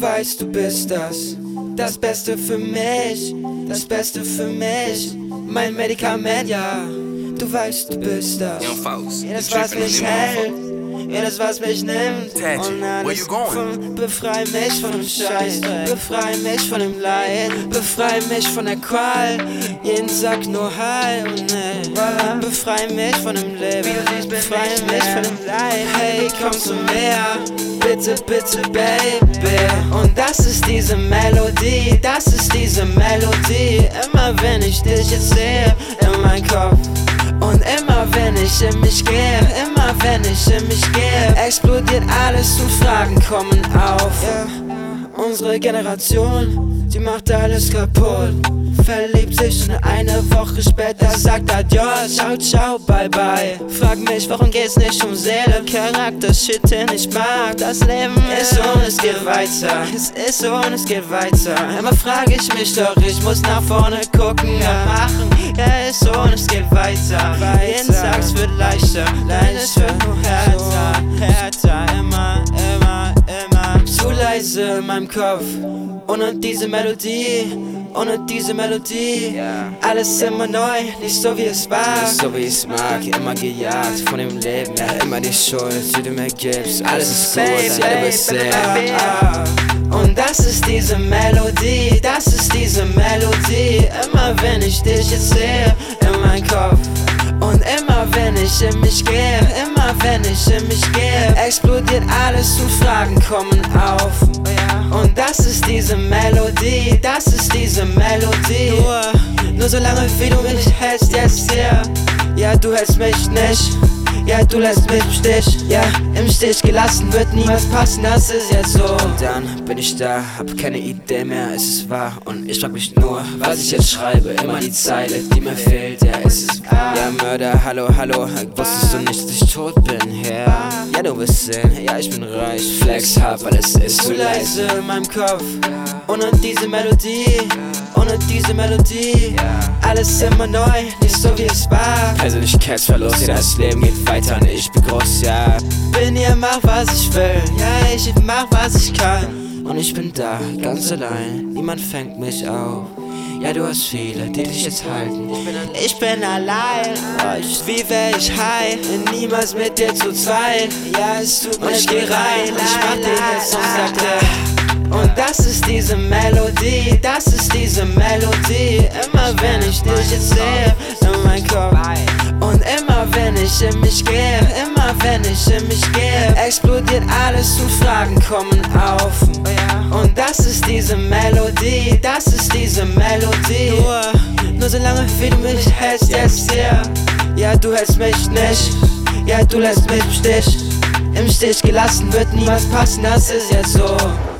weißt, du bist das Beste für mich, das Beste für mich, mein Medikament, ja. Du weißt, du bist das. Ja, das was mich hält, ja, das was mich nimmt. Und alles befrei mich von dem Scheiß, befrei mich von dem Leid, befrei mich von der Qual. Jeden Tag nur Heil und befrei mich von dem Leben, befrei mich von dem Leid. Hey, komm zu mir, bitte, bitte, Baby. Und das ist diese Melodie, das ist diese Melodie. Immer wenn ich dich jetzt sehe, in meinem Kopf. Und immer wenn ich in mich gehe, immer wenn ich in mich gehe, explodiert alles und Fragen kommen auf. Yeah. Unsere Generation, die macht alles kaputt. Verliebt sich und eine Woche später sagt Adios, ciao, ciao, bye, bye. Frag mich, warum geht's nicht um Seele, Charakter, Shit, den ich mag. Das Leben ist so und es geht weiter, es ist so und es geht weiter. Immer frag ich mich doch, ich muss nach vorne gucken, ja, machen. Ja, ist so und es geht weiter, jeden Tag es wird leichter, nein, es wird nur härter, härter, immer, immer, immer. Zu leise in meinem Kopf, ohne diese Melodie. Ohne diese Melodie, alles immer neu, nicht so wie es war. Nicht so wie ich mag, immer gejagt von dem Leben, ja, immer die Schuld, die du mir gibst. Alles ist gut, ja, du bist sehr. Und das ist diese Melodie, das ist diese Melodie. Immer wenn ich dich jetzt sehe, in meinem Kopf. Und immer wenn ich in mich gehe, immer wenn ich in mich gehe, explodiert alles und Fragen kommen auf. Und das ist diese Melodie, das ist diese Melodie. Nur solange wie du mich hältst jetzt hier. Ja, du hältst mich nicht. Ja, du lässt mich im Stich. Ja, im Stich gelassen wird nie was passen, das ist jetzt so. Und dann bin ich da, hab keine Idee mehr, es ist wahr. Und ich frag mich nur, was ich jetzt schreibe. Immer die Zeile, die mir fehlt, ja, es ist wahr. Ja, Mörder, hallo, hallo, wusstest du nicht, dass ich tot bin? Ja, du bist sehen, ja, ich bin reich. Flex hab, alles ist zu leise in meinem Kopf. Ohne diese Melodie, ohne diese Melodie. Alles immer neu, nicht so wie es war. Persönlichkeitsverlust, ja, das Leben geht weiter und ich bin groß, ja. Bin hier, mach was ich will, ja, ich mach was ich kann. Und ich bin da, ganz allein, niemand fängt mich auf. Ja, du hast viele, die dich jetzt halten. Ich bin allein, wie wär ich high, niemals mit dir zu zweit. Ja, es tut mir ich geh rein, ich mach dir jetzt und sag dir. Und das ist diese Melodie, das ist diese Melodie. Immer wenn ich dich jetzt sehe, in meinem Kopf. Und immer wenn ich in mich gehe, immer wenn ich in mich gehe, explodiert alles und Fragen kommen auf. Und das ist diese Melodie, das ist diese Melodie. Nur solange wie du mich hältst jetzt hier. Ja, du hältst mich nicht, ja, du lässt mich im Stich. Im Stich gelassen wird nie was passen, das ist jetzt so.